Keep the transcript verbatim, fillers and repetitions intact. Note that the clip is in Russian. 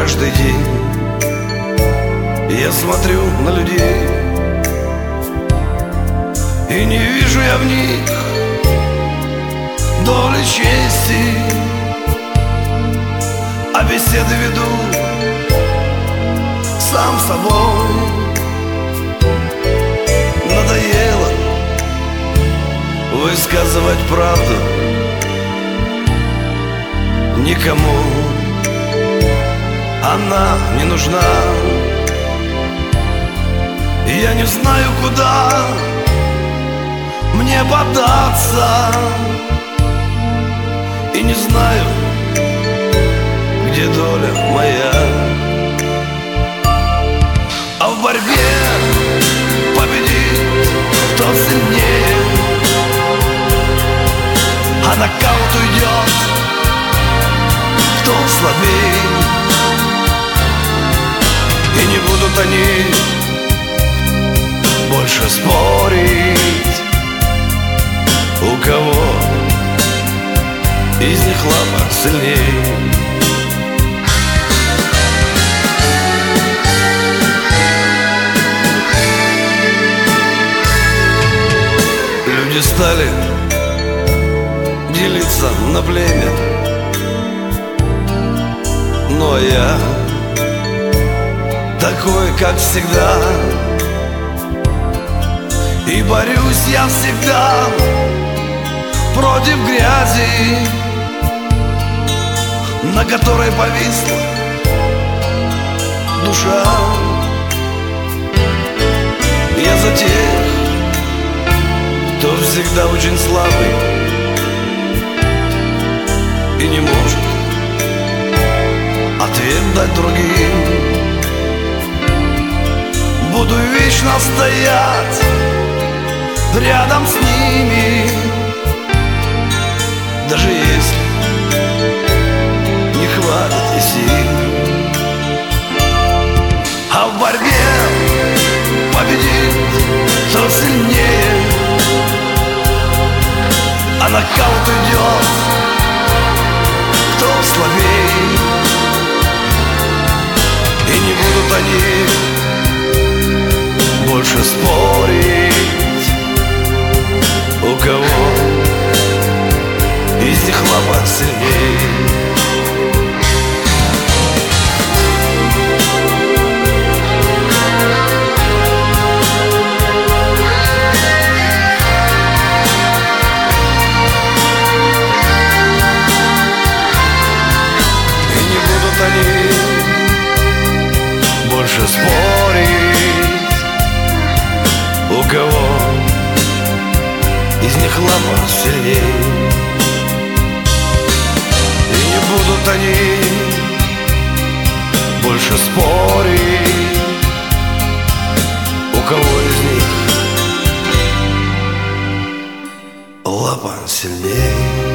каждый день я смотрю на людей, и не вижу я в них доли чести, а беседы веду сам с собой. Надоело высказывать правду никому, она не нужна. Я не знаю, куда мне податься, и не знаю, где доля моя. А в борьбе победит тот сильнее, а нокаут уйдет кто слабее. И не будут они больше спорить, у кого из них лапа сильнее. Люди стали делиться на племя, но я такой, как всегда, и борюсь я всегда против грязи, на которой повисла душа. Я за тех, кто всегда очень слабый и не может ответ дать другим. Буду вечно стоять рядом с ними, даже если не хватит и сил. А в борьбе победит кто сильнее, а нокаут идет кто слабее. И не будут они больше спорить, у кого из них лапа сильнее. И не будут они больше спорить, у кого из них лапа сильнее. И не будут они больше спорить, у кого из них лапа сильнее.